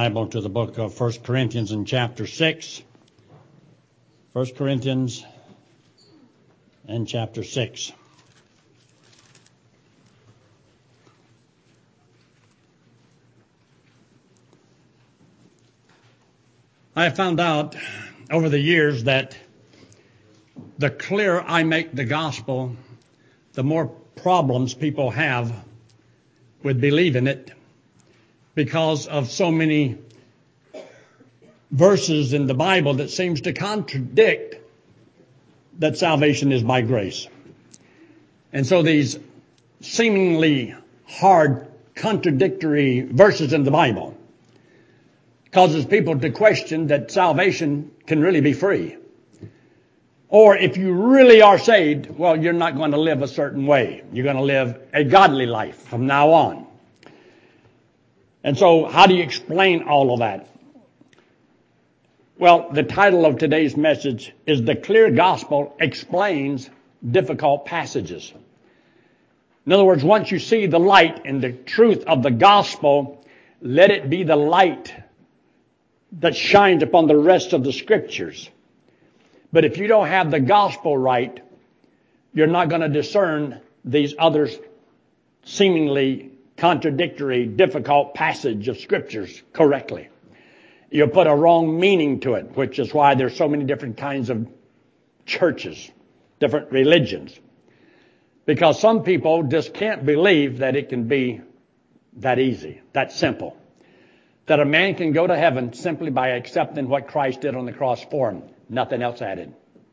Bible to the book of 1 Corinthians in chapter 6. 1 Corinthians and chapter 6. I have found out over the years that the clearer I make the gospel, the more problems people have with believing it because of so many verses in the Bible that seems to contradict that salvation is by grace. And so these seemingly hard, contradictory verses in the Bible causes people to question that salvation can really be free. Or if you really are saved, well, you're not going to live a certain way. You're going to live a godly life from now on. And so how do you explain all of that? Well, the title of today's message is The Clear Gospel Explains Difficult Passages. In other words, once you see the light and the truth of the gospel, let it be the light that shines upon the rest of the scriptures. But if you don't have the gospel right, you're not going to discern these other seemingly contradictory, difficult passage of scriptures correctly. You'll put a wrong meaning to it, which is why there's so many different kinds of churches, different religions. Because some people just can't believe that it can be that easy, that simple. That a man can go to heaven simply by accepting what Christ did on the cross for him. Nothing else added.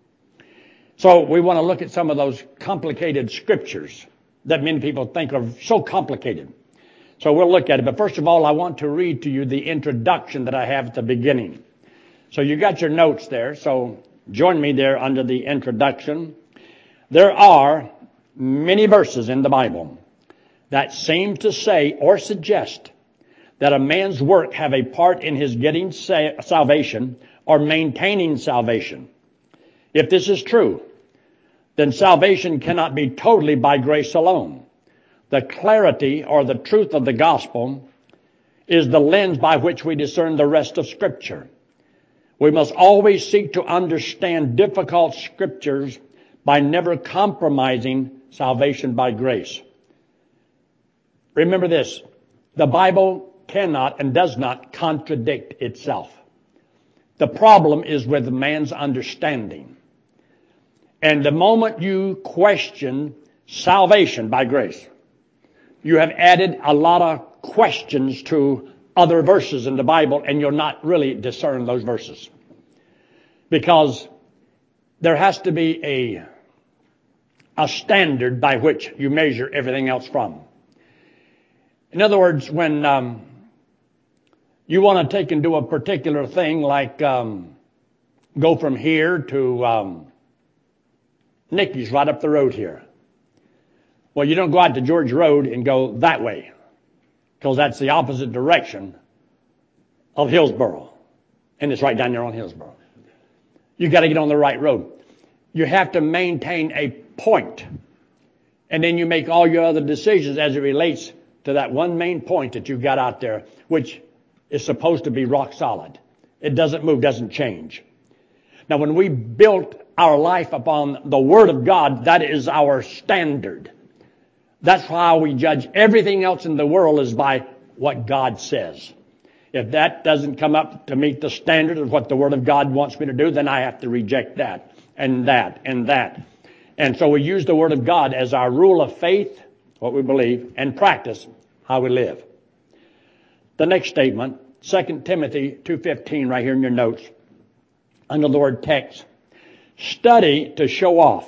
So we want to look at some of those complicated scriptures that many people think are so complicated. So we'll look at it. But first of all, I want to read to you the introduction that I have at the beginning. So you got your notes there. So join me there under the introduction. There are many verses in the Bible that seem to say or suggest that a man's work have a part in his getting salvation or maintaining salvation. If this is true, then salvation cannot be totally by grace alone. The clarity or the truth of the gospel is the lens by which we discern the rest of Scripture. We must always seek to understand difficult scriptures by never compromising salvation by grace. Remember this, the Bible cannot and does not contradict itself. The problem is with man's understanding. And the moment you question salvation by grace, you have added a lot of questions to other verses in the Bible, and you'll not really discern those verses. Because there has to be a standard by which you measure everything else from. In other words, when you want to take and do a particular thing like go from here to Nicky's right up the road here. Well, you don't go out to George Road and go that way because that's the opposite direction of Hillsboro. And it's right down there on Hillsboro. You got to get on the right road. You have to maintain a point. And then you make all your other decisions as it relates to that one main point that you've got out there, which is supposed to be rock solid. It doesn't move, doesn't change. Now, when we built our life upon the Word of God, that is our standard. That's how we judge everything else in the world is by what God says. If that doesn't come up to meet the standard of what the Word of God wants me to do, then I have to reject that and that and that. And so we use the Word of God as our rule of faith, what we believe, and practice, how we live. The next statement, 2 Timothy 2:15, right here in your notes, under the word text. Study to show off.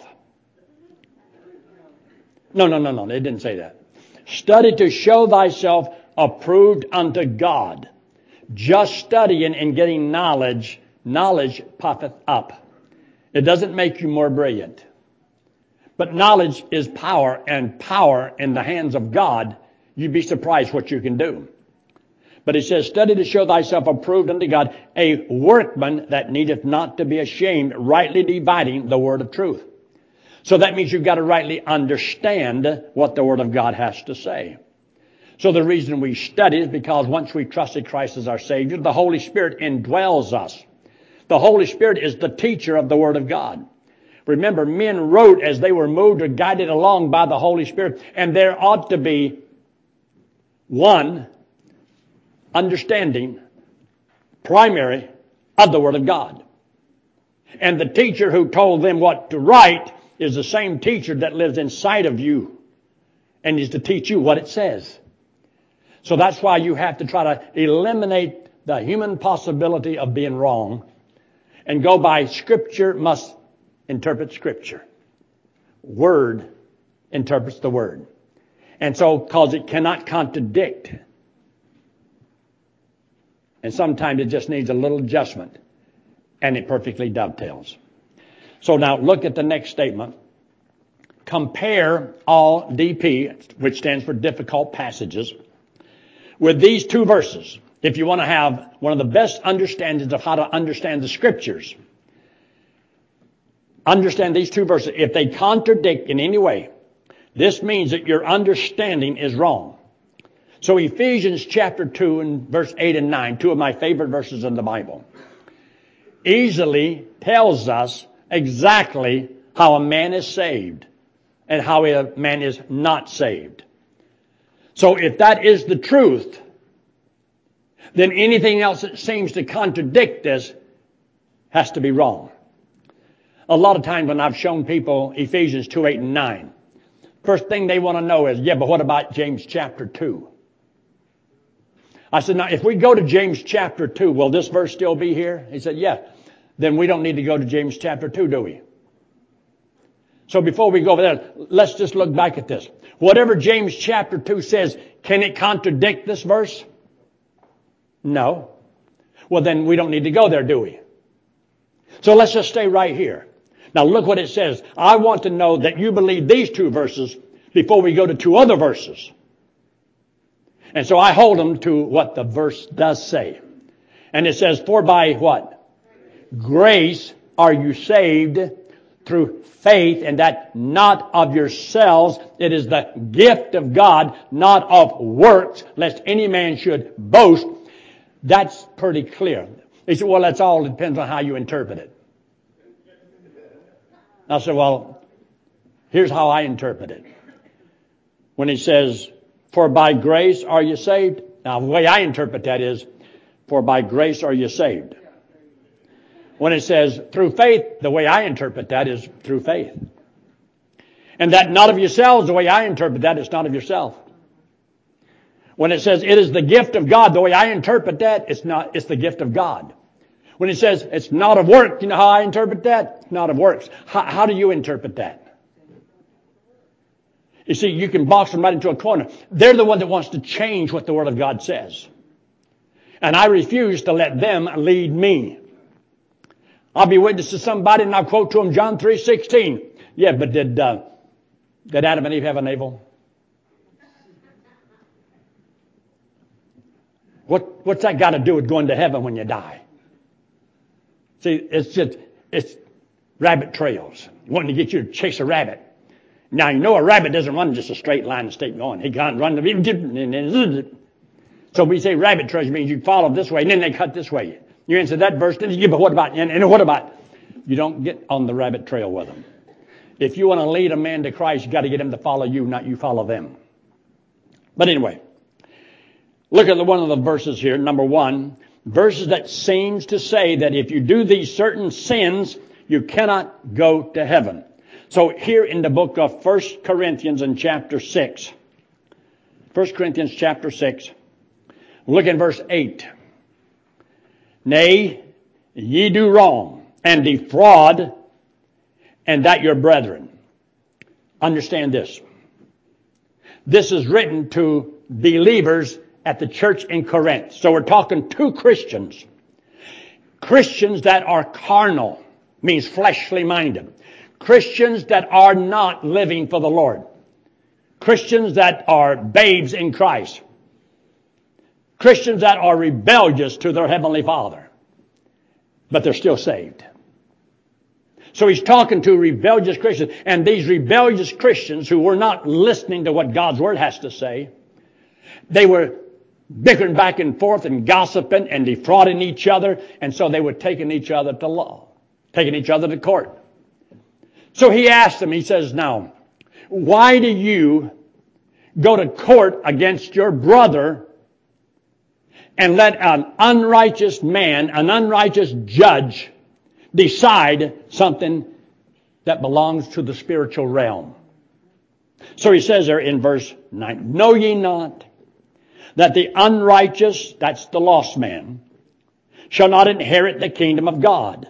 No, it didn't say that. Study to show thyself approved unto God. Just studying and getting knowledge puffeth up. It doesn't make you more brilliant. But knowledge is power, and power in the hands of God, you'd be surprised what you can do. But it says, study to show thyself approved unto God, a workman that needeth not to be ashamed, rightly dividing the word of truth. So that means you've got to rightly understand what the Word of God has to say. So the reason we study is because once we trusted Christ as our Savior, the Holy Spirit indwells us. The Holy Spirit is the teacher of the Word of God. Remember, men wrote as they were moved or guided along by the Holy Spirit, and there ought to be one understanding, primary, of the Word of God. And the teacher who told them what to write is the same teacher that lives inside of you and is to teach you what it says. So that's why you have to try to eliminate the human possibility of being wrong and go by Scripture must interpret Scripture. Word interprets the Word. And so, because it cannot contradict. And sometimes it just needs a little adjustment. And it perfectly dovetails. So now look at the next statement. Compare all DP, which stands for difficult passages, with these two verses. If you want to have one of the best understandings of how to understand the Scriptures, understand these two verses. If they contradict in any way, this means that your understanding is wrong. So Ephesians chapter 2 and verse 8 and 9, two of my favorite verses in the Bible, easily tells us exactly how a man is saved and how a man is not saved. So if that is the truth, then anything else that seems to contradict this has to be wrong. A lot of times when I've shown people Ephesians 2, 8, and 9, first thing they want to know is, yeah, but what about James chapter 2? I said, now, if we go to James chapter 2, will this verse still be here? He said, yeah. Then we don't need to go to James chapter 2, do we? So before we go over there, let's just look back at this. Whatever James chapter 2 says, can it contradict this verse? No. Well, then we don't need to go there, do we? So let's just stay right here. Now look what it says. I want to know that you believe these two verses before we go to two other verses. And so I hold them to what the verse does say. And it says, for by what? Grace are you saved through faith, and that not of yourselves. It is the gift of God, not of works, lest any man should boast. That's pretty clear. He said, well, that's all depends on how you interpret it. I said, well, here's how I interpret it. When he says, for by grace are you saved. Now, the way I interpret that is, for by grace are you saved. When it says through faith, the way I interpret that is through faith. And that not of yourselves, the way I interpret that is not of yourself. When it says it is the gift of God, the way I interpret that, it's the gift of God. When it says it's not of work, you know how I interpret that? It's not of works. How do you interpret that? You see, you can box them right into a corner. They're the one that wants to change what the Word of God says. And I refuse to let them lead me. I'll be witness to somebody and I'll quote to them John 3:16. Yeah, but did Adam and Eve have a navel? What's that got to do with going to heaven when you die? See, it's rabbit trails. Wanting to get you to chase a rabbit. Now, you know a rabbit doesn't run just a straight line and stay going. He can't run. So we say rabbit trails means you follow this way and then they cut this way. You answer that verse, then you give, but what about, and what about? You don't get on the rabbit trail with them. If you want to lead a man to Christ, you got to get him to follow you, not you follow them. But anyway, look at one of the verses here. Number 1, verses that seems to say that if you do these certain sins, you cannot go to heaven. So here in the book of 1 Corinthians in chapter 6, 1 Corinthians chapter 6, look at verse 8. Nay, ye do wrong and defraud, and that your brethren. Understand this. This is written to believers at the church in Corinth. So we're talking to Christians. Christians that are carnal, means fleshly minded. Christians that are not living for the Lord. Christians that are babes in Christ. Christians that are rebellious to their Heavenly Father. But they're still saved. So he's talking to rebellious Christians. And these rebellious Christians who were not listening to what God's Word has to say, They were bickering back and forth and gossiping and defrauding each other. And so they were taking each other to law, taking each other to court. So he asked them, he says, now, why do you go to court against your brother and let an unrighteous man, an unrighteous judge, decide something that belongs to the spiritual realm? So he says there in verse 9, know ye not that the unrighteous, that's the lost man, shall not inherit the kingdom of God?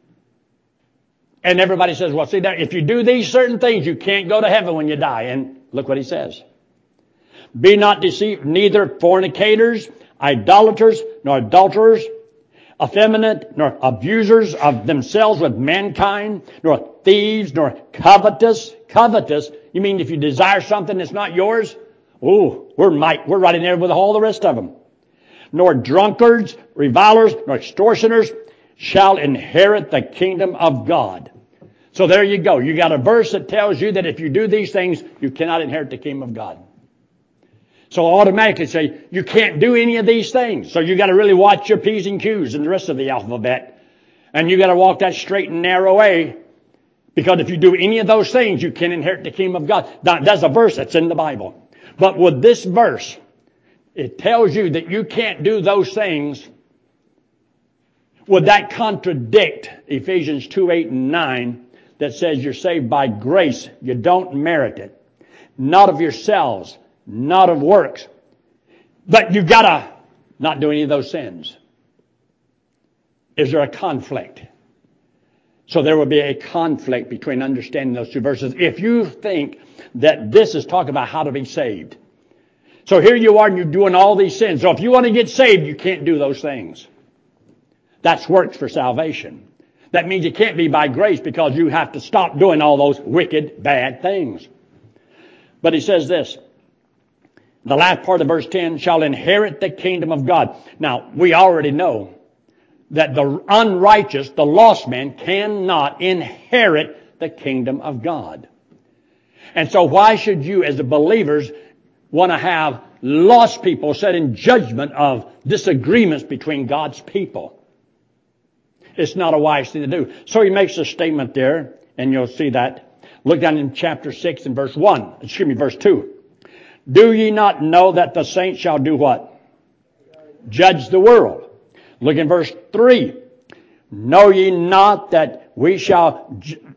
And everybody says, well, see there, if you do these certain things, you can't go to heaven when you die. And look what he says. Be not deceived, neither fornicators, idolaters, nor adulterers, effeminate, nor abusers of themselves with mankind, nor thieves, nor covetous. Covetous, you mean if you desire something that's not yours? Oh, we're right in there with all the rest of them. Nor drunkards, revilers, nor extortioners shall inherit the kingdom of God. So there you go. You got a verse that tells you that if you do these things, you cannot inherit the kingdom of God. So automatically say, you can't do any of these things. So you got to really watch your P's and Q's and the rest of the alphabet. And you got to walk that straight and narrow way. Because if you do any of those things, you can't inherit the kingdom of God. That's a verse that's in the Bible. But with this verse, it tells you that you can't do those things. Would that contradict Ephesians 2:8 and 9 that says you're saved by grace? You don't merit it. Not of yourselves, not of works. But you've got to not do any of those sins. Is there a conflict? So there will be a conflict between understanding those two verses. If you think that this is talking about how to be saved. So here you are and you're doing all these sins. So if you want to get saved, you can't do those things. That's works for salvation. That means it can't be by grace because you have to stop doing all those wicked, bad things. But he says this, the last part of verse 10, shall inherit the kingdom of God. Now, we already know that the unrighteous, the lost man, cannot inherit the kingdom of God. And so why should you, as the believers, want to have lost people set in judgment of disagreements between God's people? It's not a wise thing to do. So he makes a statement there, and you'll see that. Look down in chapter 6 and verse 2. Do ye not know that the saints shall do what? Judge the world. Look in verse 3. Know ye not that we shall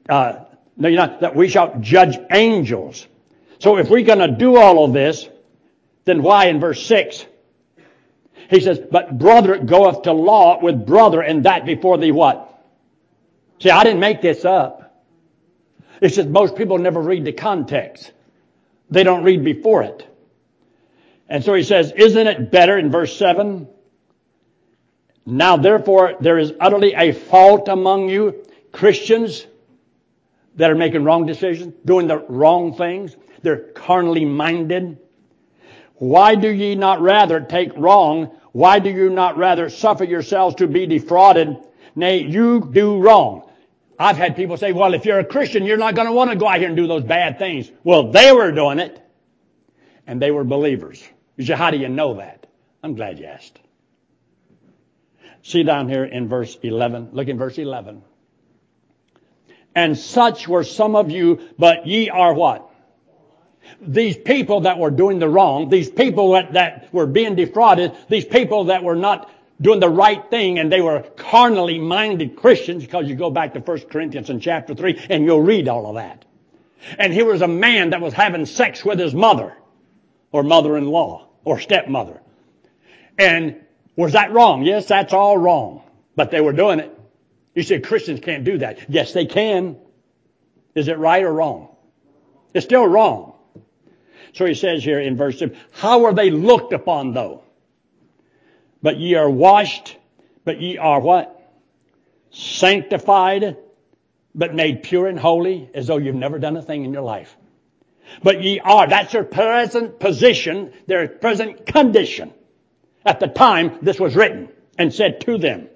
judge angels? So if we're going to do all of this, then why in verse 6? He says, but brother goeth to law with brother, and that before the what? See, I didn't make this up. It's just most people never read the context. They don't read before it. And so he says, isn't it better in verse 7? Now therefore there is utterly a fault among you, Christians, that are making wrong decisions, doing the wrong things. They're carnally minded. Why do ye not rather take wrong? Why do you not rather suffer yourselves to be defrauded? Nay, you do wrong. I've had people say, well, if you're a Christian, you're not going to want to go out here and do those bad things. Well, they were doing it, and they were believers. You say, how do you know that? I'm glad you asked. See down here in verse 11. Look in verse 11. And such were some of you, but ye are what? These people that were doing the wrong, these people that were being defrauded, these people that were not doing the right thing, and they were carnally minded Christians, because you go back to 1 Corinthians in chapter 3 and you'll read all of that. And here was a man that was having sex with his mother or mother-in-law or stepmother. And was that wrong? Yes, that's all wrong. But they were doing it. You say Christians can't do that. Yes, they can. Is it right or wrong? It's still wrong. So he says here in verse 7, how are they looked upon though? But ye are washed, but ye are what? Sanctified, but made pure and holy, as though you've never done a thing in your life. But ye are, that's their present position, their present condition at the time this was written and said to them.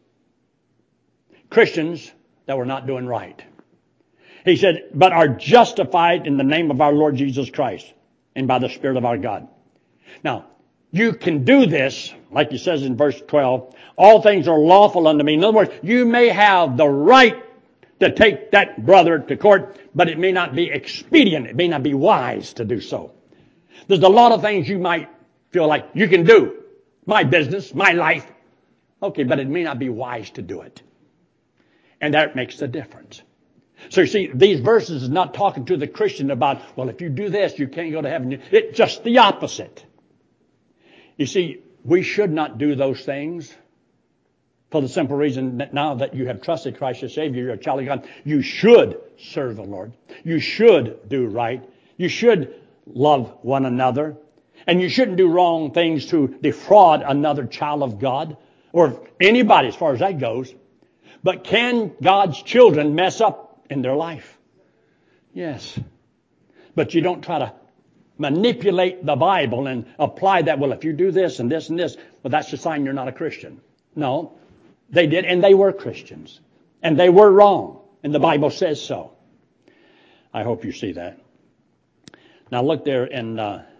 Christians that were not doing right. He said, but are justified in the name of our Lord Jesus Christ and by the Spirit of our God. Now, you can do this, like he says in verse 12, all things are lawful unto me. In other words, you may have the right to take that brother to court, but it may not be expedient. It may not be wise to do so. There's a lot of things you might feel like you can do. My business, my life. Okay, but it may not be wise to do it. And that makes the difference. So you see, these verses is not talking to the Christian about, well, if you do this, you can't go to heaven. It's just the opposite. You see, we should not do those things for the simple reason that now that you have trusted Christ as Savior, you're a child of God, you should serve the Lord. You should do right. You should love one another. And you shouldn't do wrong things to defraud another child of God or anybody as far as that goes. But can God's children mess up in their life? Yes. But you don't try to manipulate the Bible and apply that, well, if you do this and this and this, well, that's a sign you're not a Christian. No, they did, and they were Christians. And they were wrong, and the Bible says so. I hope you see that. Now look there in,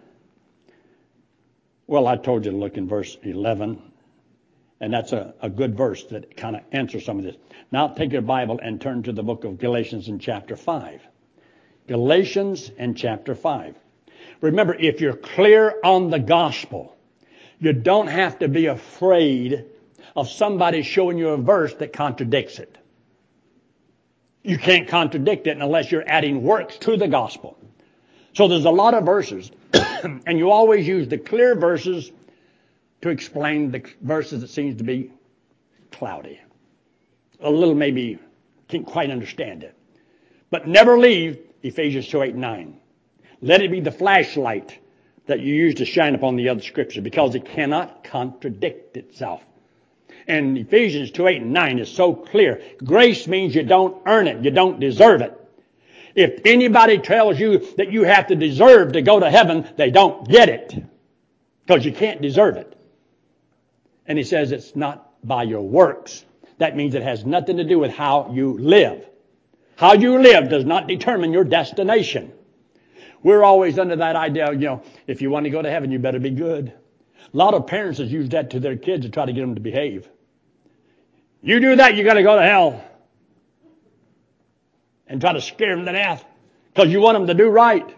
well, I told you to look in verse 11, and that's a good verse that kind of answers some of this. Now take your Bible and turn to the book of Galatians in chapter 5. Galatians in chapter 5. Remember, if you're clear on the gospel, you don't have to be afraid of somebody showing you a verse that contradicts it. You can't contradict it unless you're adding works to the gospel. So there's a lot of verses, and you always use the clear verses to explain the verses that seems to be cloudy. A little maybe can't quite understand it. But never leave Ephesians 2:8-9. Let it be the flashlight that you use to shine upon the other scripture, because it cannot contradict itself. And Ephesians 2:8-9 is so clear. Grace means you don't earn it. You don't deserve it. If anybody tells you that you have to deserve to go to heaven, they don't get it, because you can't deserve it. And he says it's not by your works. That means it has nothing to do with how you live. How you live does not determine your destination. We're always under that idea, if you want to go to heaven, you better be good. A lot of parents have used that to their kids to try to get them to behave. You do that, you're going to go to hell. And try to scare them to death because you want them to do right.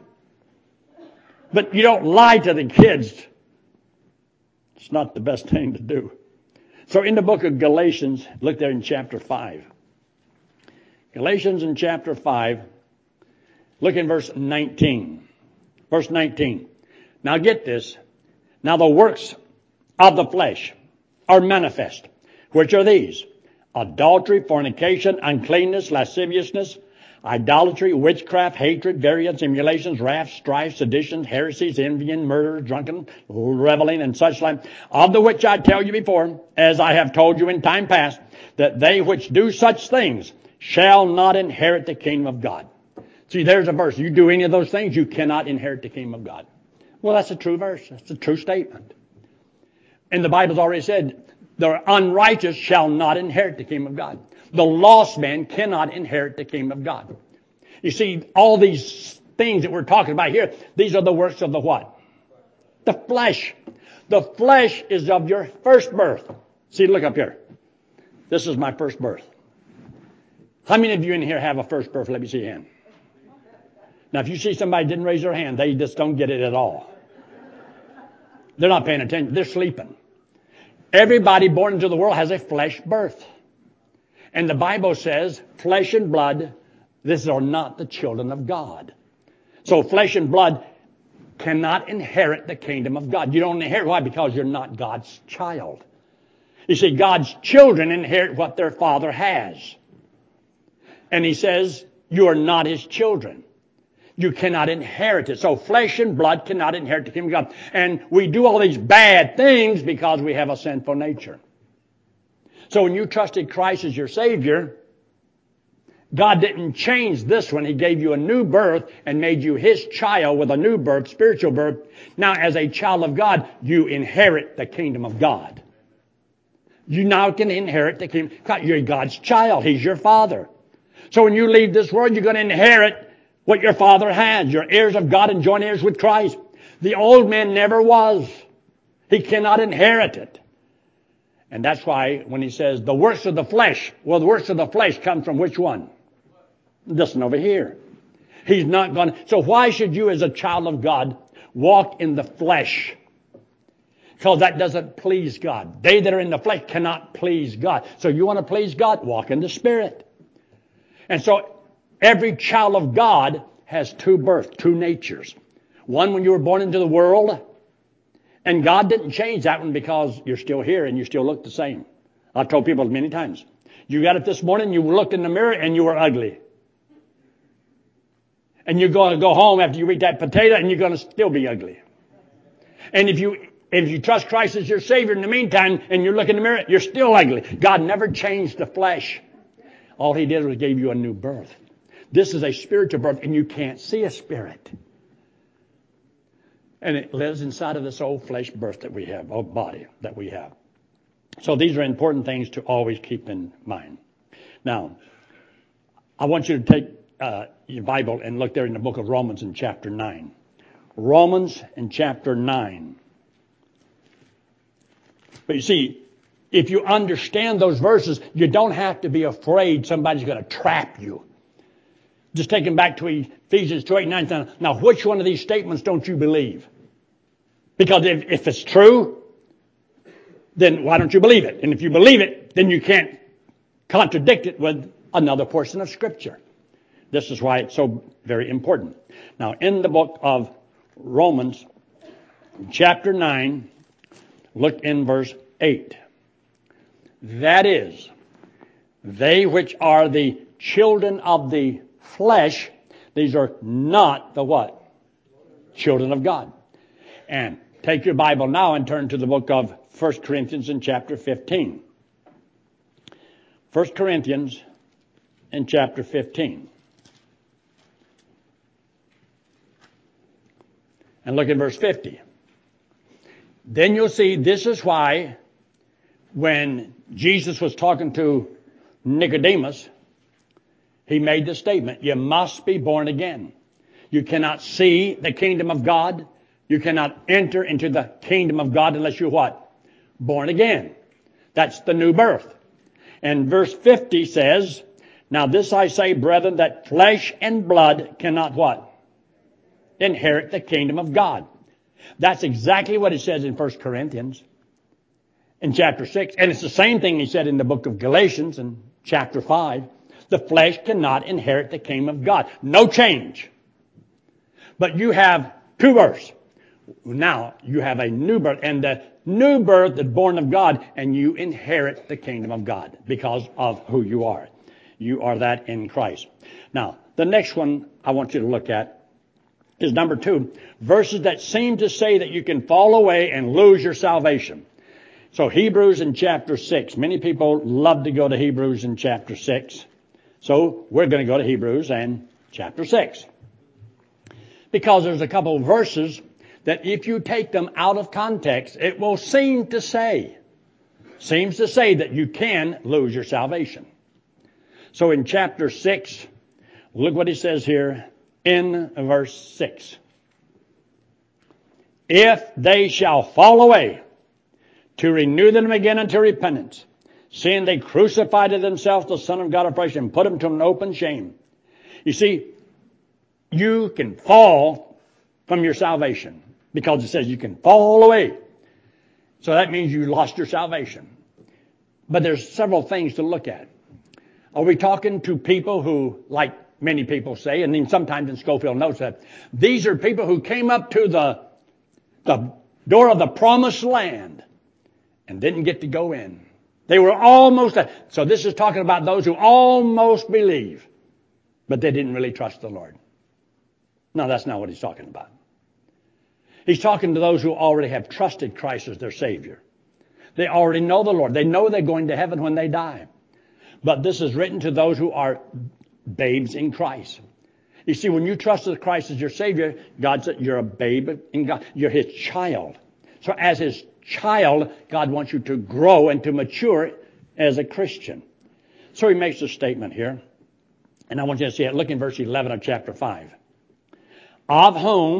But you don't lie to the kids. It's not the best thing to do. So in the book of Galatians, look there in chapter 5. Galatians in chapter 5, look in verse 19. Verse 19. Now get this. Now the works of the flesh are manifest, which are these: adultery, fornication, uncleanness, lasciviousness, idolatry, witchcraft, hatred, variance, emulations, wrath, strife, seditions, heresies, envying, murder, drunken, reveling, and such like, of the which I tell you before, as I have told you in time past, that they which do such things shall not inherit the kingdom of God. See, there's a verse. You do any of those things, you cannot inherit the kingdom of God. Well, that's a true verse. That's a true statement. And the Bible's already said, the unrighteous shall not inherit the kingdom of God. The lost man cannot inherit the kingdom of God. You see, all these things that we're talking about here, these are the works of the what? The flesh. The flesh is of your first birth. See, look up here. This is my first birth. How many of you in here have a first birth? Let me see your hand. Now, if you see somebody didn't raise their hand, they just don't get it at all. They're not paying attention. They're sleeping. Everybody born into the world has a flesh birth. And the Bible says, flesh and blood, these are not the children of God. So flesh and blood cannot inherit the kingdom of God. You don't inherit. Why? Because you're not God's child. You see, God's children inherit what their father has. And he says, you are not his children. You cannot inherit it. So flesh and blood cannot inherit the kingdom of God. And we do all these bad things because we have a sinful nature. So when you trusted Christ as your Savior, God didn't change this one. He gave you a new birth and made you his child with a new birth, spiritual birth. Now, as a child of God, you inherit the kingdom of God. You now can inherit the kingdom. You're God's child. He's your father. So when you leave this world, you're going to inherit what your father has. You're heirs of God and joint heirs with Christ. The old man never was. He cannot inherit it. And that's why when he says the works of the flesh, well, the works of the flesh come from which one? This one over here. He's not going to. So why should you as a child of God walk in the flesh? Because that doesn't please God. They that are in the flesh cannot please God. So you want to please God? Walk in the Spirit. And so every child of God has two births, two natures. One when you were born into the world, and God didn't change that one because you're still here and you still look the same. I've told people many times. You got up this morning, you looked in the mirror and you were ugly. And you're going to go home after you eat that potato and you're going to still be ugly. And if you trust Christ as your Savior in the meantime and you look in the mirror, you're still ugly. God never changed the flesh. All He did was gave you a new birth. This is a spiritual birth and you can't see a spirit. And it lives inside of this old flesh birth that we have, old body that we have. So these are important things to always keep in mind. Now, I want you to take your Bible and look there in the book of Romans in chapter 9. Romans in chapter 9. But you see, if you understand those verses, you don't have to be afraid somebody's going to trap you. Just taking back to Ephesians 2, 8, 9, 10. Now, which one of these statements don't you believe? Because if it's true, then why don't you believe it? And if you believe it, then you can't contradict it with another portion of Scripture. This is why it's so very important. Now, in the book of Romans, chapter 9, look in verse 8. That is, they which are the children of the flesh, these are not the what? Children of God. And take your Bible now and turn to the book of 1 Corinthians in chapter 15. 1 Corinthians in chapter 15. And look at verse 50. Then you'll see this is why when Jesus was talking to Nicodemus, He made the statement, you must be born again. You cannot see the kingdom of God. You cannot enter into the kingdom of God unless you're what? Born again. That's the new birth. And verse 50 says, now this I say, brethren, that flesh and blood cannot what? Inherit the kingdom of God. That's exactly what it says in 1 Corinthians in chapter 6. And it's the same thing he said in the book of Galatians in chapter 5. The flesh cannot inherit the kingdom of God. No change. But you have two births. Now you have a new birth. And the new birth is born of God. And you inherit the kingdom of God because of who you are. You are that in Christ. Now, the next one I want you to look at is number 2, verses that seem to say that you can fall away and lose your salvation. So Hebrews in chapter 6. Many people love to go to Hebrews in chapter 6. So we're going to go to Hebrews and chapter 6. Because there's a couple of verses that if you take them out of context, it will seems to say that you can lose your salvation. So in chapter 6, look what he says here in verse 6. If they shall fall away, to renew them again unto repentance, seeing they crucified to themselves the Son of God afresh and put him to an open shame. You see, you can fall from your salvation because it says you can fall away. So that means you lost your salvation. But there's several things to look at. Are we talking to people who, like many people say, and then sometimes in Scofield notes that, these are people who came up to the door of the promised land and didn't get to go in. They were almost, so this is talking about those who almost believe, but they didn't really trust the Lord. No, that's not what he's talking about. He's talking to those who already have trusted Christ as their Savior. They already know the Lord. They know they're going to heaven when they die. But this is written to those who are babes in Christ. You see, when you trusted Christ as your Savior, God said you're a babe in God. You're His child. So as His child, God wants you to grow and to mature as a Christian. So He makes a statement here. And I want you to see it. Look in verse 11 of chapter 5. Of whom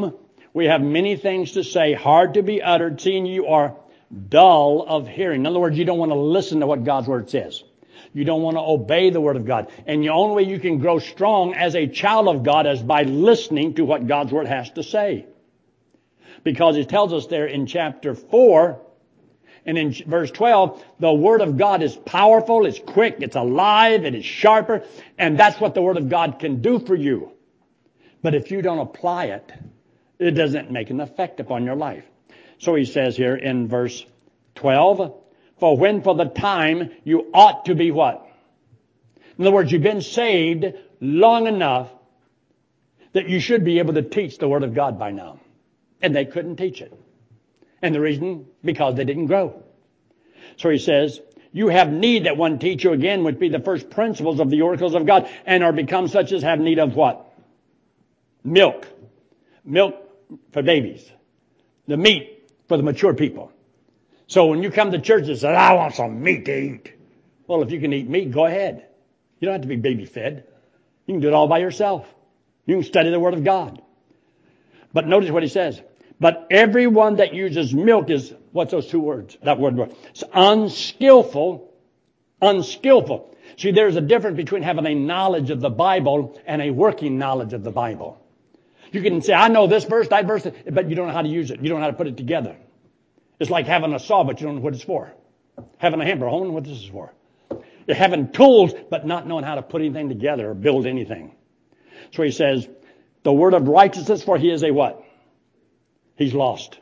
We have many things to say, hard to be uttered, seeing you are dull of hearing. In other words, you don't want to listen to what God's Word says. You don't want to obey the Word of God. And the only way you can grow strong as a child of God is by listening to what God's Word has to say. Because it tells us there in chapter 4 and in verse 12, the Word of God is powerful, it's quick, it's alive, it is sharper, and that's what the Word of God can do for you. But if you don't apply it, it doesn't make an effect upon your life. So he says here in verse 12, for when for the time you ought to be what? In other words, you've been saved long enough that you should be able to teach the Word of God by now. And they couldn't teach it. And the reason, because they didn't grow. So he says, you have need that one teach you again, which be the first principles of the oracles of God, and are become such as have need of what? Milk. Milk for babies. The meat for the mature people. So when you come to church and say, I want some meat to eat. Well, if you can eat meat, go ahead. You don't have to be baby fed. You can do it all by yourself. You can study the Word of God. But notice what he says. But everyone that uses milk is, what's those two words? That word. It's unskillful. Unskillful. See, there's a difference between having a knowledge of the Bible and a working knowledge of the Bible. You can say, I know this verse, that verse, but you don't know how to use it. You don't know how to put it together. It's like having a saw, but you don't know what it's for. Having a hammer, I don't know what this is for. You're having tools, but not knowing how to put anything together or build anything. So he says, the word of righteousness, for he is a what? He's lost.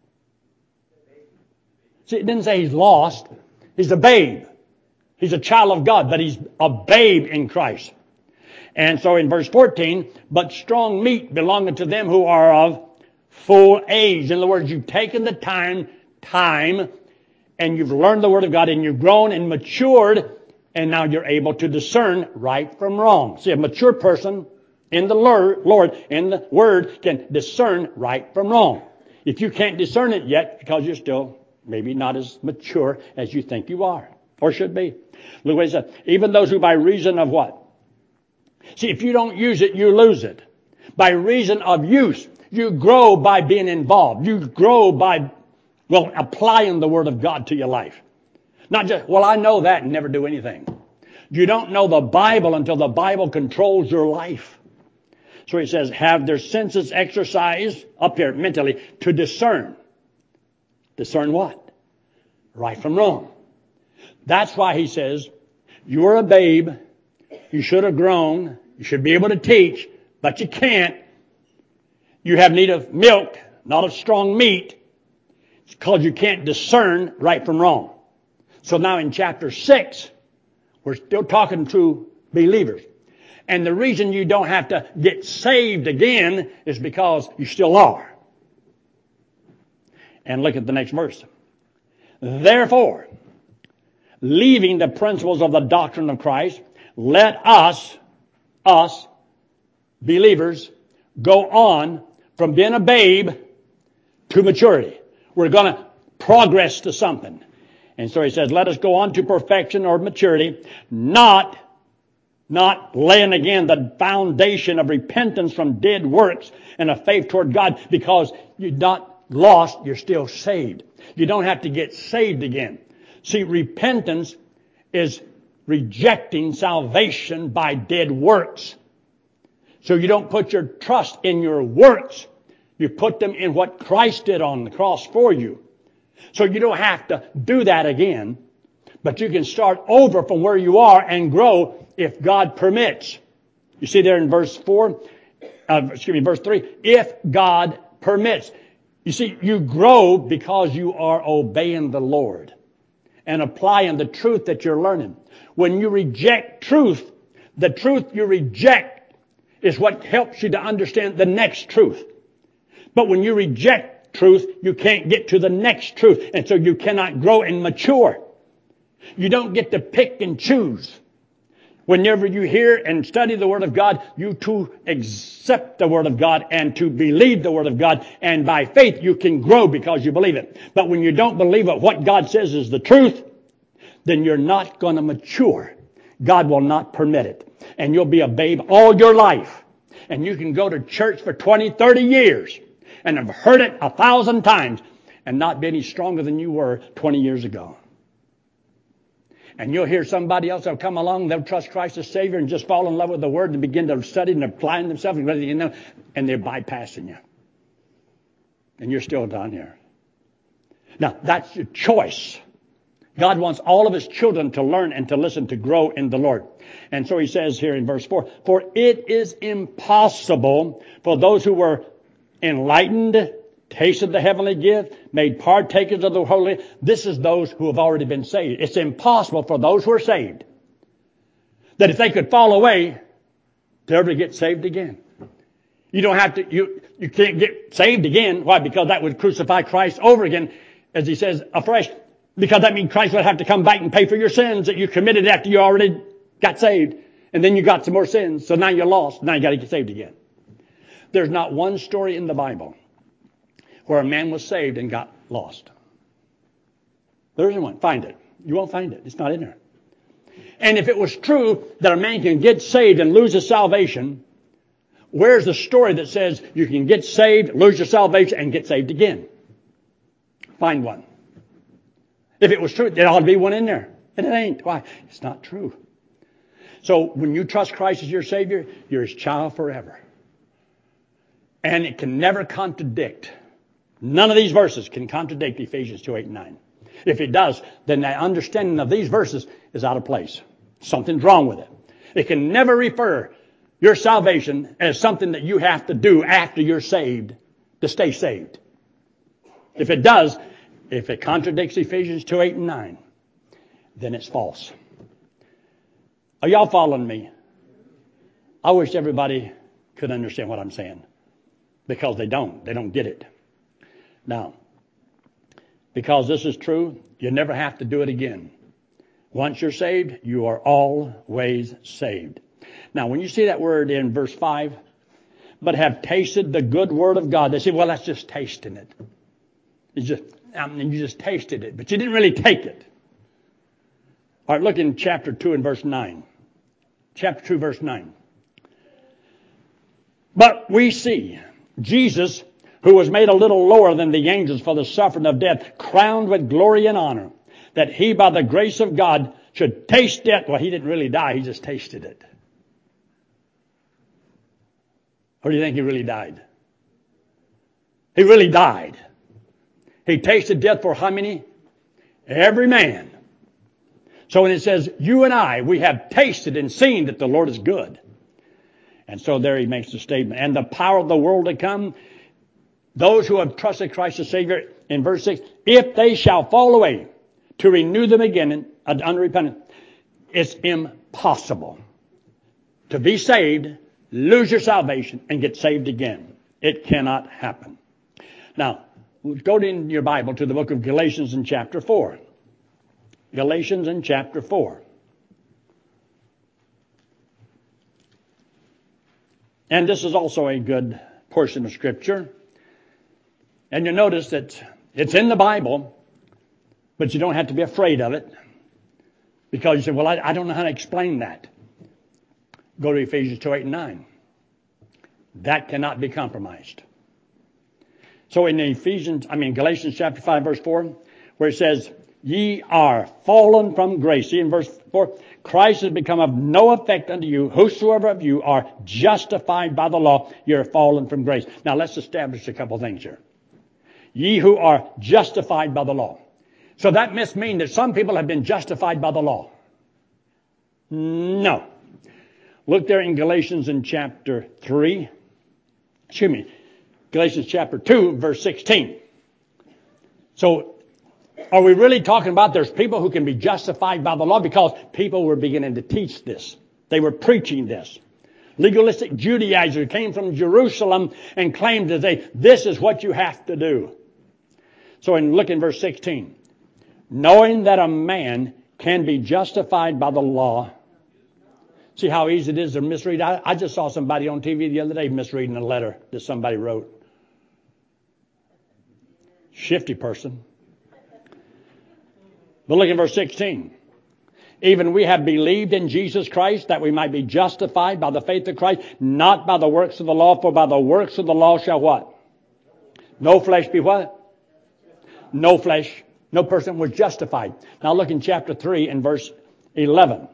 See, it didn't say he's lost. He's a babe. He's a child of God, but he's a babe in Christ. And so in verse 14, but strong meat belonging to them who are of full age. In other words, you've taken the time, and you've learned the Word of God, and you've grown and matured, and now you're able to discern right from wrong. See, a mature person in the Lord, in the Word, can discern right from wrong. If you can't discern it yet, because you're still maybe not as mature as you think you are, or should be. Look what he said. Even those who by reason of what? See, if you don't use it, you lose it. By reason of use, you grow by being involved. You grow by, applying the Word of God to your life. Not just, I know that and never do anything. You don't know the Bible until the Bible controls your life. So he says, have their senses exercised up here mentally to discern. Discern what? Right from wrong. That's why he says, you're a babe. You should have grown. You should be able to teach, but you can't. You have need of milk, not of strong meat. It's because you can't discern right from wrong. So now in chapter 6, we're still talking to believers. And the reason you don't have to get saved again is because you still are. And look at the next verse. Therefore, leaving the principles of the doctrine of Christ, let us believers, go on from being a babe to maturity. We're going to progress to something. And so he says, let us go on to perfection or maturity, not laying again the foundation of repentance from dead works and of faith toward God, because you're not lost, you're still saved. You don't have to get saved again. See, repentance is rejecting salvation by dead works. So you don't put your trust in your works. You put them in what Christ did on the cross for you. So you don't have to do that again. But you can start over from where you are and grow if God permits. You see there in verse 3, if God permits. You see, you grow because you are obeying the Lord and applying the truth that you're learning. When you reject truth, the truth you reject is what helps you to understand the next truth. But when you reject truth, you can't get to the next truth. And so you cannot grow and mature. You don't get to pick and choose. Whenever you hear and study the Word of God, you to accept the Word of God and to believe the Word of God. And by faith, you can grow because you believe it. But when you don't believe it, what God says is the truth, then you're not going to mature. God will not permit it. And you'll be a babe all your life. And you can go to church for 20, 30 years and have heard it 1,000 times and not be any stronger than you were 20 years ago. And you'll hear somebody else that'll come along, they'll trust Christ as Savior and just fall in love with the Word and begin to study and applying themselves, and they're bypassing you. And you're still down here. Now, that's your choice. God wants all of His children to learn and to listen, to grow in the Lord. And so He says here in verse 4, for it is impossible for those who were enlightened, tasted the heavenly gift, made partakers of the Holy. This is those who have already been saved. It's impossible for those who are saved that if they could fall away, to ever get saved again. You don't have to, you can't get saved again. Why? Because that would crucify Christ over again, as He says, afresh. Because that means Christ would have to come back and pay for your sins that you committed after you already got saved. And then you got some more sins. So now you're lost. Now you got to get saved again. There's not one story in the Bible where a man was saved and got lost. There isn't one. Find it. You won't find it. It's not in there. And if it was true that a man can get saved and lose his salvation, where's the story that says you can get saved, lose your salvation, and get saved again? Find one. If it was true, there ought to be one in there. And it ain't. Why? It's not true. So when you trust Christ as your Savior, you're His child forever. And it can never contradict. None of these verses can contradict Ephesians 2, 8, and 9. If it does, then the understanding of these verses is out of place. Something's wrong with it. It can never refer your salvation as something that you have to do after you're saved to stay saved. If it does, if it contradicts Ephesians 2, 8, and 9, then it's false. Are y'all following me? I wish everybody could understand what I'm saying. Because they don't. They don't get it. Now, because this is true, you never have to do it again. Once you're saved, you are always saved. Now, when you see that word in verse 5, but have tasted the good word of God, they say, well, that's just tasting it. You just tasted it, but you didn't really take it. All right, look in chapter 2 and verse 9. Chapter 2, verse 9. But we see Jesus, who was made a little lower than the angels for the suffering of death, crowned with glory and honor, that He, by the grace of God, should taste death. Well, He didn't really die. He just tasted it. Or do you think He really died? He really died. He tasted death for how many? Every man. So when it says, you and I, we have tasted and seen that the Lord is good. And so there He makes the statement. And the power of the world to come, those who have trusted Christ as Savior, in verse 6, if they shall fall away, to renew them again unrepentant. It's impossible to be saved, lose your salvation, and get saved again. It cannot happen. Now, go in your Bible to the book of Galatians in chapter 4. Galatians in chapter 4. And this is also a good portion of Scripture. And you notice that it's in the Bible, but you don't have to be afraid of it. Because you say, well, I don't know how to explain that. Go to Ephesians 2, 8, and 9. That cannot be compromised. So in Galatians chapter 5, verse 4, where it says, ye are fallen from grace. See in verse 4, Christ has become of no effect unto you. Whosoever of you are justified by the law, you're fallen from grace. Now let's establish a couple things here. Ye who are justified by the law. So that must mean that some people have been justified by the law. No. Look there in Galatians in chapter 3. Galatians chapter 2, verse 16. So, are we really talking about there's people who can be justified by the law? Because people were beginning to teach this. They were preaching this. Legalistic Judaizers came from Jerusalem and claimed to say, this is what you have to do. So look in verse 16. Knowing that a man can be justified by the law. See how easy it is to misread? I just saw somebody on TV the other day misreading a letter that somebody wrote. Shifty person. But look in verse 16. Even we have believed in Jesus Christ that we might be justified by the faith of Christ, not by the works of the law, for by the works of the law shall what? No flesh be what? No flesh. No person was justified. Now look in chapter 3 and verse 11.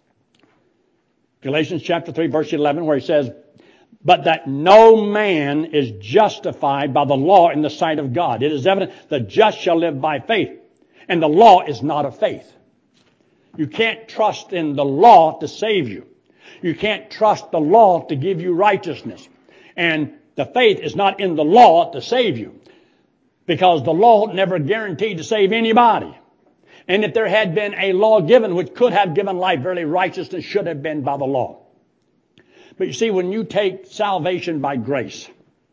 Galatians chapter 3 verse 11 where he says, but that no man is justified by the law in the sight of God. It is evident the just shall live by faith. And the law is not of faith. You can't trust in the law to save you. You can't trust the law to give you righteousness. And the faith is not in the law to save you. Because the law never guaranteed to save anybody. And if there had been a law given which could have given life, verily righteousness should have been by the law. But you see, when you take salvation by grace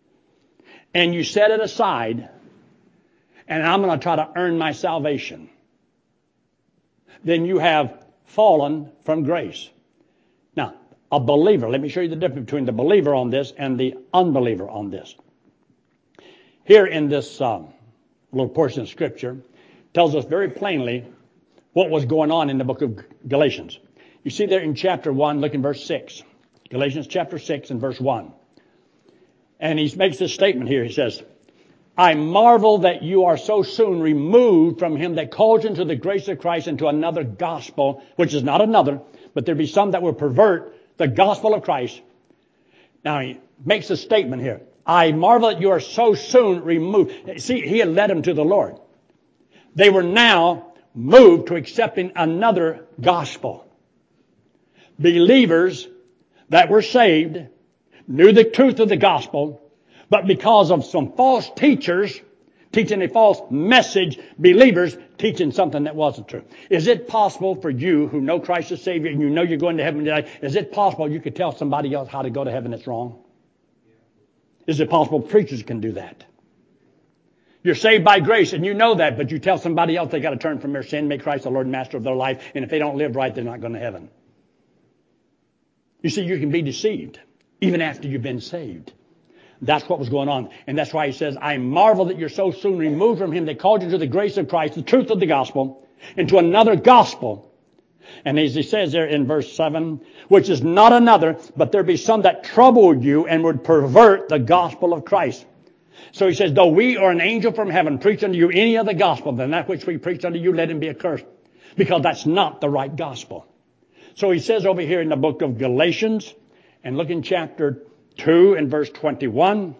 and you set it aside, and I'm going to try to earn my salvation, then you have fallen from grace. Now, a believer, let me show you the difference between the believer on this and the unbeliever on this. Here in this little portion of Scripture tells us very plainly what was going on in the book of Galatians. You see there in chapter 1, look in verse 6. Galatians chapter 6 and verse 1. And he makes this statement here. He says, I marvel that you are so soon removed from him that calls you into the grace of Christ into another gospel, which is not another, but there be some that will pervert the gospel of Christ. Now he makes a statement here. I marvel that you are so soon removed. See, he had led them to the Lord. They were now moved to accepting another gospel. Believers that were saved knew the truth of the gospel, but because of some false teachers teaching a false message, believers teaching something that wasn't true. Is it possible for you who know Christ as Savior and you know you're going to heaven today, is it possible you could tell somebody else how to go to heaven that's wrong? Is it possible preachers can do that? You're saved by grace and you know that, but you tell somebody else they got to turn from their sin, make Christ the Lord and Master of their life, and if they don't live right, they're not going to heaven. You see, you can be deceived even after you've been saved. That's what was going on. And that's why he says, I marvel that you're so soon removed from him that called you to the grace of Christ, the truth of the gospel, into another gospel. And as he says there in verse 7, which is not another, but there be some that trouble you and would pervert the gospel of Christ. So he says, though we or an angel from heaven preach unto you any other gospel than that which we preach unto you, let him be accursed. Because that's not the right gospel. So he says over here in the book of Galatians, and look in chapter 2 and verse 21.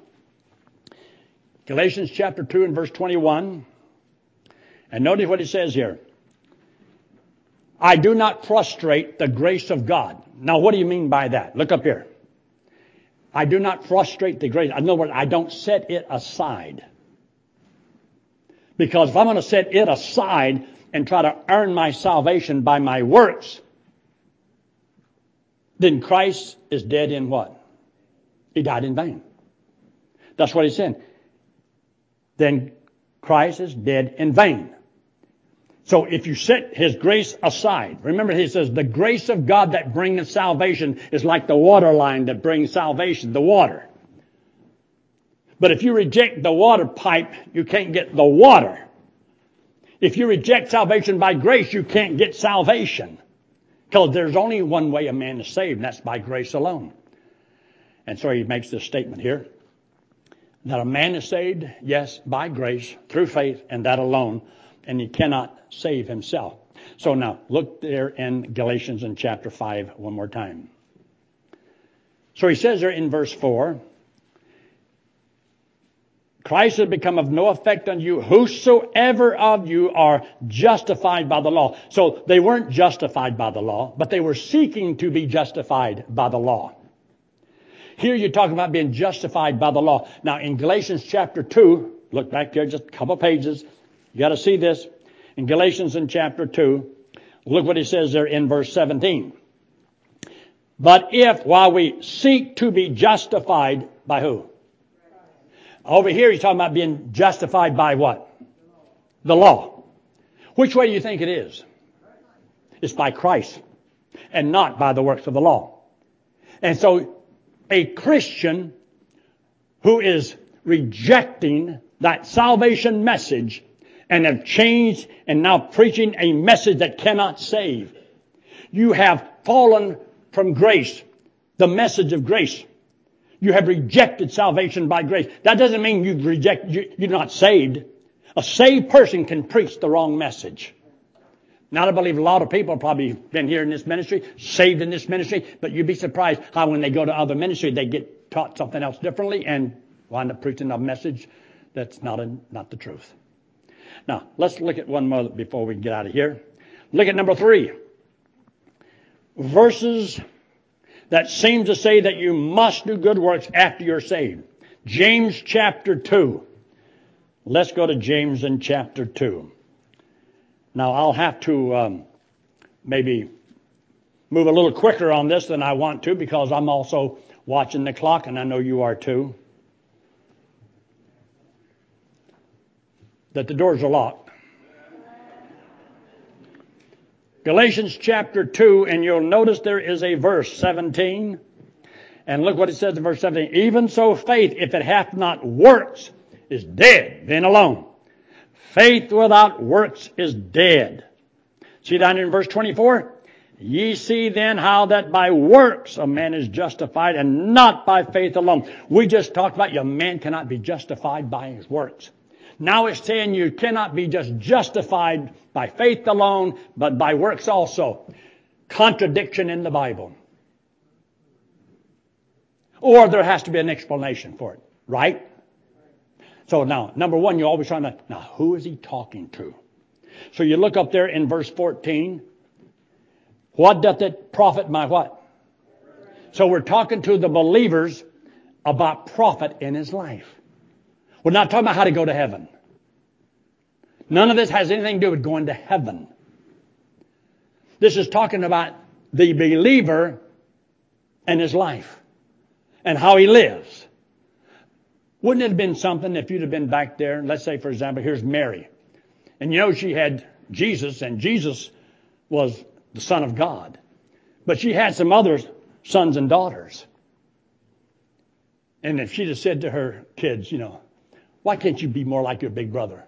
Galatians chapter 2 and verse 21. And notice what he says here. I do not frustrate the grace of God. Now what do you mean by that? Look up here. I do not frustrate the grace. In other words, I don't set it aside. Because if I'm going to set it aside and try to earn my salvation by my works, then Christ is dead in what? He died in vain. That's what he said. Then Christ is dead in vain. So if you set his grace aside, remember he says the grace of God that bringeth salvation is like the water line that brings salvation, the water. But if you reject the water pipe, you can't get the water. If you reject salvation by grace, you can't get salvation. Because there's only one way a man is saved, and that's by grace alone. And so he makes this statement here. That a man is saved, yes, by grace, through faith, and that alone. And he cannot save himself. So now, look there in Galatians in chapter 5 one more time. So he says there in verse 4, Christ has become of no effect on you, whosoever of you are justified by the law. So they weren't justified by the law, but they were seeking to be justified by the law. Here you're talking about being justified by the law. Now in Galatians chapter 2, look back there just a couple pages. You got to see this. In Galatians in chapter 2, look what he says there in verse 17. But if while we seek to be justified by who? Over here he's talking about being justified by what? The law. Which way do you think it is? It's by Christ and not by the works of the law. And so a Christian who is rejecting that salvation message and have changed and now preaching a message that cannot save, you have fallen from grace, the message of grace. You have rejected salvation by grace. That doesn't mean you're not saved. A saved person can preach the wrong message. Now, I believe a lot of people have probably been here in this ministry, saved in this ministry, but you'd be surprised how when they go to other ministry, they get taught something else differently and wind up preaching a message that's not the truth. Now, let's look at one more before we get out of here. Look at number 3. Verses that seem to say that you must do good works after you're saved. James chapter 2. Let's go to James in chapter 2. Now, I'll have to maybe move a little quicker on this than I want to because I'm also watching the clock, and I know you are too. That the doors are locked. Galatians chapter 2, and you'll notice there is a verse 17. And look what it says in verse 17. Even so faith, if it hath not works, is dead, then alone. Faith without works is dead. See down in verse 24? Ye see then how that by works a man is justified and not by faith alone. We just talked about your man cannot be justified by his works. Now it's saying you cannot be just justified by faith alone, but by works also. Contradiction in the Bible. Or there has to be an explanation for it, right? So now, number one, you're always trying to, now who is he talking to? So you look up there in verse 14. What doth it profit my what? So we're talking to the believers about profit in his life. We're not talking about how to go to heaven. None of this has anything to do with going to heaven. This is talking about the believer and his life and how he lives. Wouldn't it have been something if you'd have been back there? Let's say, for example, here's Mary. And you know she had Jesus, and Jesus was the Son of God. But she had some other sons and daughters. And if she'd have said to her kids, you know, why can't you be more like your big brother?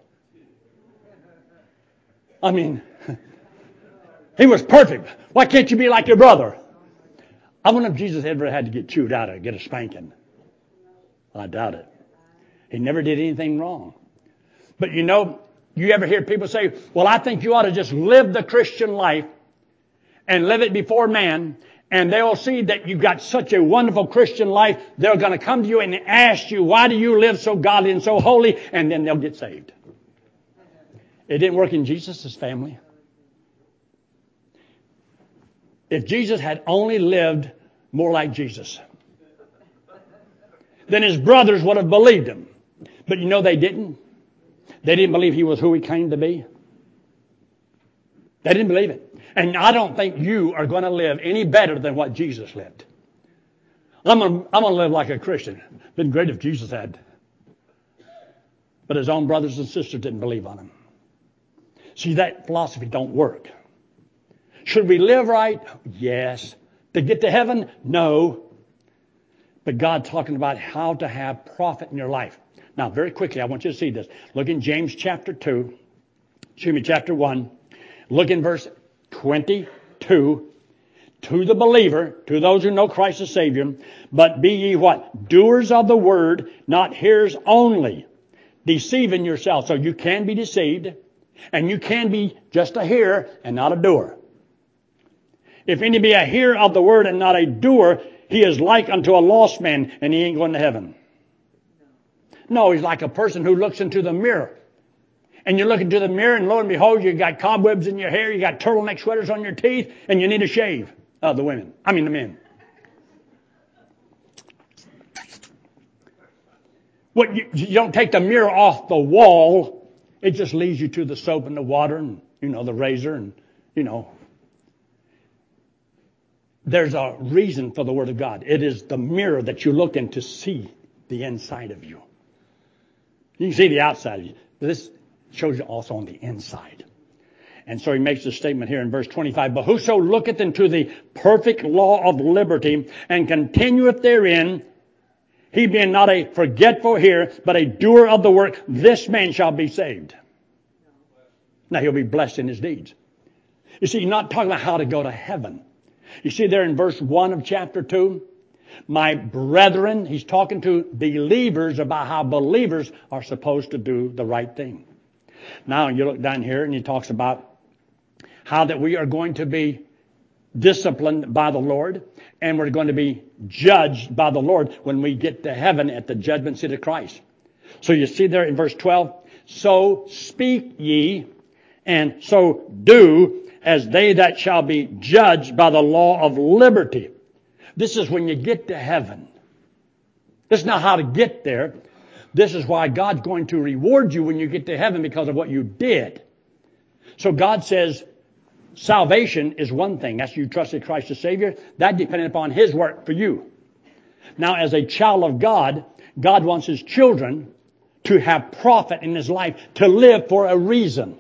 I mean, he was perfect. Why can't you be like your brother? I wonder if Jesus ever had to get chewed out or get a spanking. I doubt it. He never did anything wrong. But you know, you ever hear people say, well, I think you ought to just live the Christian life and live it before man, and they'll see that you've got such a wonderful Christian life, they're going to come to you and ask you, why do you live so godly and so holy? And then they'll get saved. It didn't work in Jesus' family. If Jesus had only lived more like Jesus, then his brothers would have believed him. But you know they didn't. They didn't believe he was who he claimed to be. They didn't believe it. And I don't think you are going to live any better than what Jesus lived. I'm going to live like a Christian. Been great if Jesus had. But his own brothers and sisters didn't believe on him. See, that philosophy don't work. Should we live right? Yes. To get to heaven? No. But God's talking about how to have profit in your life. Now, very quickly, I want you to see this. Look in James chapter 1. Look in verse 22. To the believer, to those who know Christ as Savior, but be ye what? Doers of the word, not hearers only, deceiving yourself. So you can be deceived, and you can be just a hearer and not a doer. If any be a hearer of the word and not a doer, he is like unto a lost man, and he ain't going to heaven. No, he's like a person who looks into the mirror. And you look into the mirror, and lo and behold, you got cobwebs in your hair, you got turtleneck sweaters on your teeth, and you need a shave. The men. What you don't take the mirror off the wall. It just leads you to the soap and the water and, the razor and, There's a reason for the Word of God. It is the mirror that you look in to see the inside of you. You can see the outside of you. But this shows you also on the inside. And so he makes this statement here in verse 25. But whoso looketh into the perfect law of liberty and continueth therein, he being not a forgetful hearer, but a doer of the work, this man shall be saved. Now he'll be blessed in his deeds. You see, you're not talking about how to go to heaven. You see there in verse 1 of chapter 2, My brethren, he's talking to believers about how believers are supposed to do the right thing. Now you look down here and he talks about how that we are going to be disciplined by the Lord and we're going to be judged by the Lord when we get to heaven at the judgment seat of Christ. So you see there in verse 12, so speak ye and so do as they that shall be judged by the law of liberty. This is when you get to heaven. This is not how to get there. This is why God's going to reward you when you get to heaven because of what you did. So God says salvation is one thing. That's you trusted Christ as Savior. That depended upon His work for you. Now, as a child of God, God wants His children to have profit in His life, to live for a reason.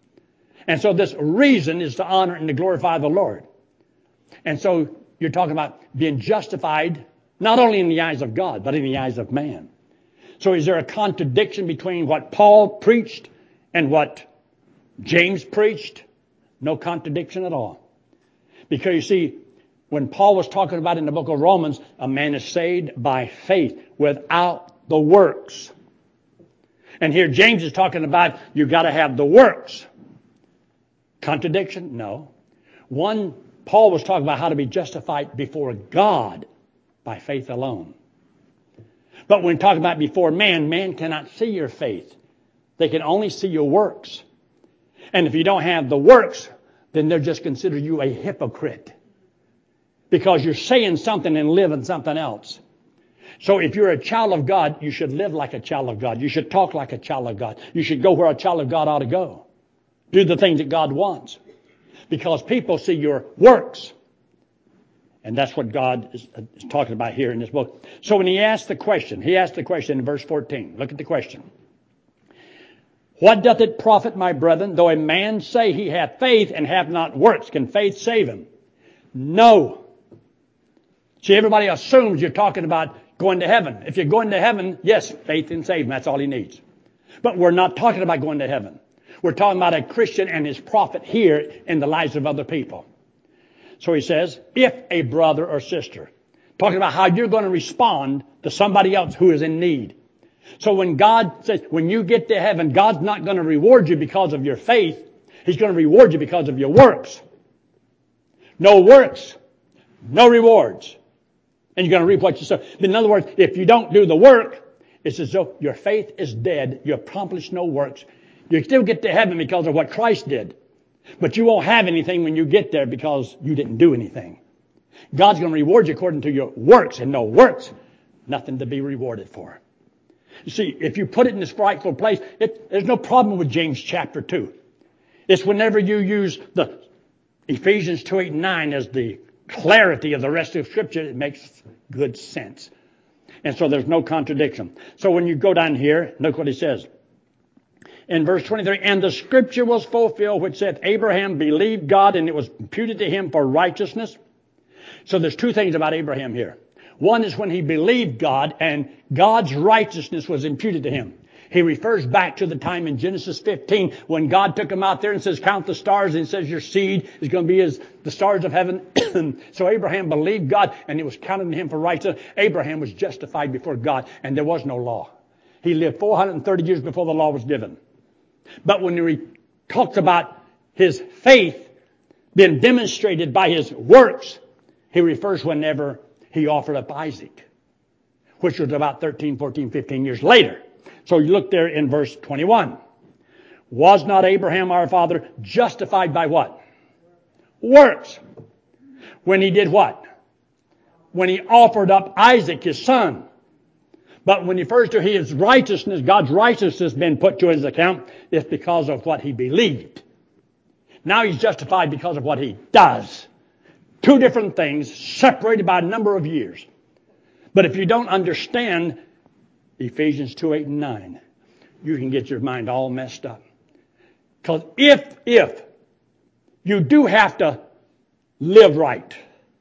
And so this reason is to honor and to glorify the Lord. And so you're talking about being justified not only in the eyes of God, but in the eyes of man. So is there a contradiction between what Paul preached and what James preached? No contradiction at all. Because you see, when Paul was talking about in the book of Romans, a man is saved by faith without the works. And here James is talking about you've got to have the works. Contradiction? No. One, Paul was talking about how to be justified before God by faith alone. But when talking about before man, man cannot see your faith. They can only see your works. And if you don't have the works, then they'll just consider you a hypocrite. Because you're saying something and living something else. So if you're a child of God, you should live like a child of God. You should talk like a child of God. You should go where a child of God ought to go. Do the things that God wants. Because people see your works. And that's what God is talking about here in this book. So when he asked the question in verse 14. Look at the question. What doth it profit, my brethren, though a man say he hath faith and have not works? Can faith save him? No. See, everybody assumes you're talking about going to heaven. If you're going to heaven, yes, faith can save him. That's all he needs. But we're not talking about going to heaven. We're talking about a Christian and his profit here in the lives of other people. So he says, if a brother or sister, talking about how you're going to respond to somebody else who is in need. So when God says, when you get to heaven, God's not going to reward you because of your faith. He's going to reward you because of your works. No works, no rewards. And you're going to reap what you sow. In other words, if you don't do the work, it's as though your faith is dead. You accomplish no works. You still get to heaven because of what Christ did. But you won't have anything when you get there because you didn't do anything. God's going to reward you according to your works. And no works, nothing to be rewarded for. You see, if you put it in this rightful place, there's no problem with James chapter 2. It's whenever you use the Ephesians 2, 8, and 9 as the clarity of the rest of Scripture, it makes good sense. And so there's no contradiction. So when you go down here, look what he says. In verse 23, and the Scripture was fulfilled, which said, Abraham believed God, and it was imputed to him for righteousness. So there's two things about Abraham here. One is when he believed God, and God's righteousness was imputed to him. He refers back to the time in Genesis 15 when God took him out there and says, count the stars, and he says, your seed is going to be as the stars of heaven. So Abraham believed God, and it was counted to him for righteousness. Abraham was justified before God, and there was no law. He lived 430 years before the law was given. But when he talks about his faith being demonstrated by his works, he refers whenever he offered up Isaac, which was about 13, 14, 15 years later. So you look there in verse 21. Was not Abraham our father justified by what? Works. When he did what? When he offered up Isaac, his son. But when he refers to his righteousness, God's righteousness being put to his account, it's because of what he believed. Now he's justified because of what he does. Two different things separated by a number of years. But if you don't understand Ephesians 2, 8, and 9, you can get your mind all messed up. Because if you do have to live right,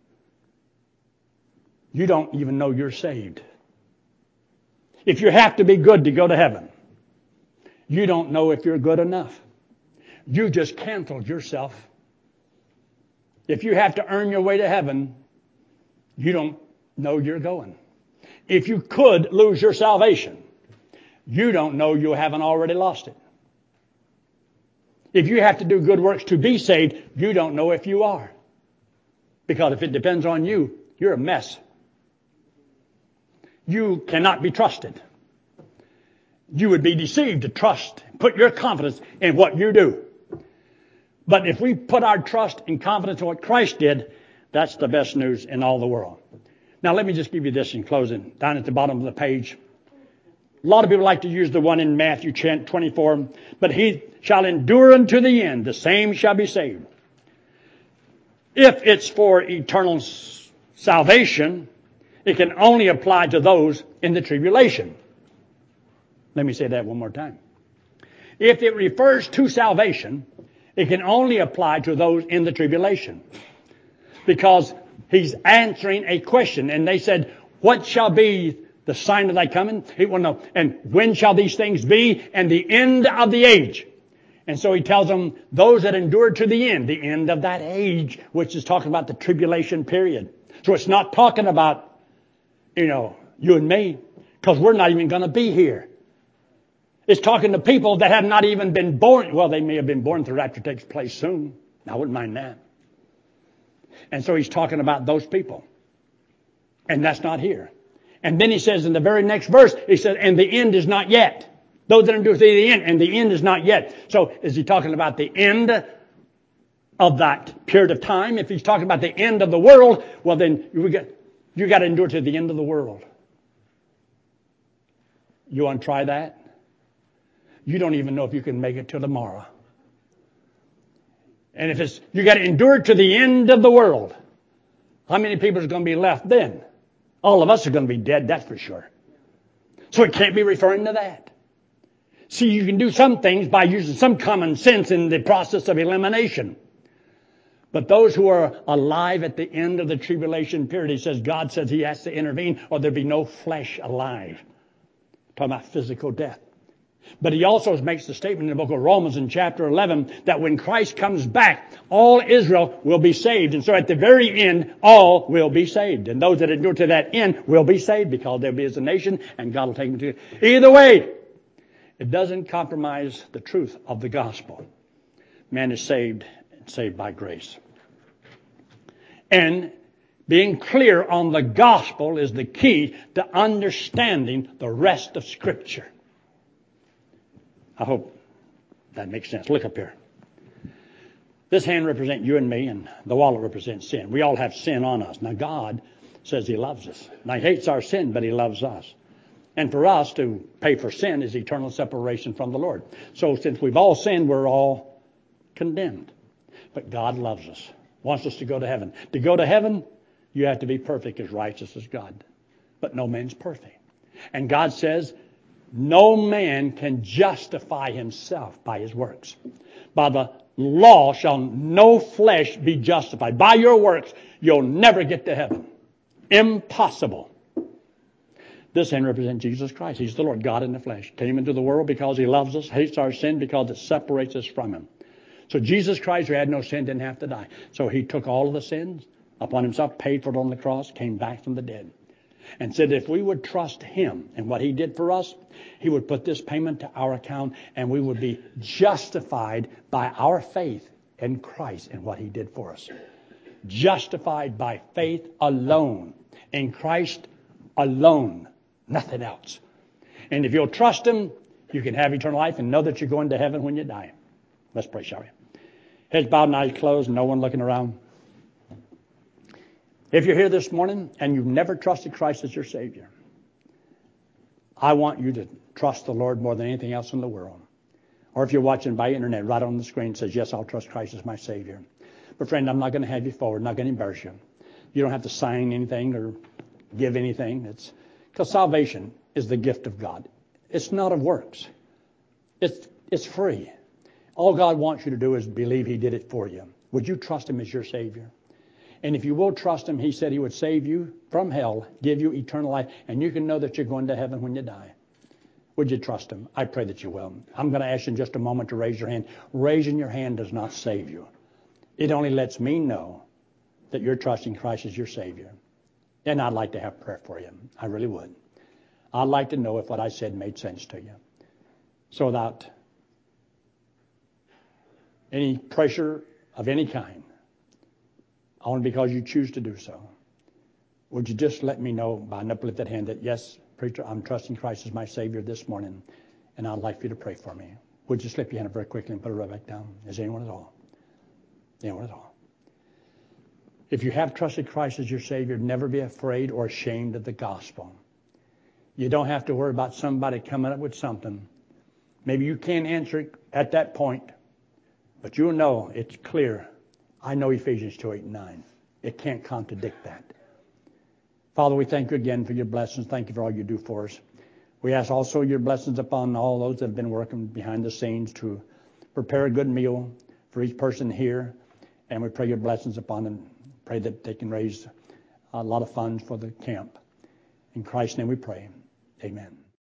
you don't even know you're saved. If you have to be good to go to heaven, you don't know if you're good enough. You just canceled yourself. If you have to earn your way to heaven, you don't know you're going. If you could lose your salvation, you don't know you haven't already lost it. If you have to do good works to be saved, you don't know if you are. Because if it depends on you, you're a mess. You cannot be trusted. You would be deceived to trust, put your confidence in what you do. But if we put our trust and confidence in what Christ did, that's the best news in all the world. Now let me just give you this in closing, down at the bottom of the page. A lot of people like to use the one in Matthew 24, but he shall endure unto the end, the same shall be saved. If it's for eternal salvation, it can only apply to those in the tribulation. Let me say that one more time. If it refers to salvation, it can only apply to those in the tribulation. Because he's answering a question. And they said, what shall be the sign of thy coming? He will know. And when shall these things be? And the end of the age. And so he tells them, those that endure to the end of that age, which is talking about the tribulation period. So it's not talking about, you and me, because we're not even going to be here. It's talking to people that have not even been born. Well, they may have been born. The rapture takes place soon. I wouldn't mind that. And so he's talking about those people. And that's not here. And then he says in the very next verse, he says, and the end is not yet. Those that endure to the end, and the end is not yet. So is he talking about the end of that period of time? If he's talking about the end of the world, well then you got to endure to the end of the world. You want to try that? You don't even know if you can make it till tomorrow. And if it's, you got to endure to the end of the world. How many people are going to be left then? All of us are going to be dead, that's for sure. So it can't be referring to that. See, you can do some things by using some common sense in the process of elimination. But those who are alive at the end of the tribulation period, he says, God says he has to intervene or there'll be no flesh alive. Talking about physical death. But he also makes the statement in the book of Romans in chapter 11 that when Christ comes back, all Israel will be saved. And so at the very end, all will be saved. And those that endure to that end will be saved because they'll be as a nation and God will take them to it. Either way, it doesn't compromise the truth of the gospel. Man is saved and saved by grace. And being clear on the gospel is the key to understanding the rest of Scripture. I hope that makes sense. Look up here. This hand represents you and me, and the wallet represents sin. We all have sin on us. Now, God says he loves us. Now, he hates our sin, but he loves us. And for us to pay for sin is eternal separation from the Lord. So since we've all sinned, we're all condemned. But God loves us, wants us to go to heaven. To go to heaven, you have to be perfect, as righteous as God. But no man's perfect. And God says, no man can justify himself by his works. By the law shall no flesh be justified. By your works, you'll never get to heaven. Impossible. This hand represents Jesus Christ. He's the Lord God in the flesh. Came into the world because he loves us, hates our sin because it separates us from him. So Jesus Christ, who had no sin, didn't have to die. So he took all of the sins upon himself, paid for it on the cross, came back from the dead. And said if we would trust him and what he did for us, he would put this payment to our account and we would be justified by our faith in Christ and what he did for us. Justified by faith alone. In Christ alone. Nothing else. And if you'll trust him, you can have eternal life and know that you're going to heaven when you die. Let's pray, shall we? Heads bowed and eyes closed, no one looking around. If you're here this morning and you've never trusted Christ as your Savior, I want you to trust the Lord more than anything else in the world. Or if you're watching by internet, right on the screen says, yes, I'll trust Christ as my Savior. But friend, I'm not going to have you forward. I'm not going to embarrass you. You don't have to sign anything or give anything. It's because salvation is the gift of God. It's not of works. It's free. All God wants you to do is believe he did it for you. Would you trust him as your Savior? And if you will trust him, he said he would save you from hell, give you eternal life, and you can know that you're going to heaven when you die. Would you trust him? I pray that you will. I'm going to ask you in just a moment to raise your hand. Raising your hand does not save you. It only lets me know that you're trusting Christ as your Savior. And I'd like to have prayer for you. I really would. I'd like to know if what I said made sense to you. So without any pressure of any kind, only because you choose to do so, would you just let me know by an uplifted hand that, yes, preacher, I'm trusting Christ as my Savior this morning, and I'd like for you to pray for me. Would you slip your hand up very quickly and put it right back down? Is anyone at all? Anyone at all? If you have trusted Christ as your Savior, never be afraid or ashamed of the gospel. You don't have to worry about somebody coming up with something. Maybe you can't answer it at that point, but you'll know it's clear. I know Ephesians 2:8-9. It can't contradict that. Father, we thank you again for your blessings. Thank you for all you do for us. We ask also your blessings upon all those that have been working behind the scenes to prepare a good meal for each person here. And we pray your blessings upon them. Pray that they can raise a lot of funds for the camp. In Christ's name we pray. Amen.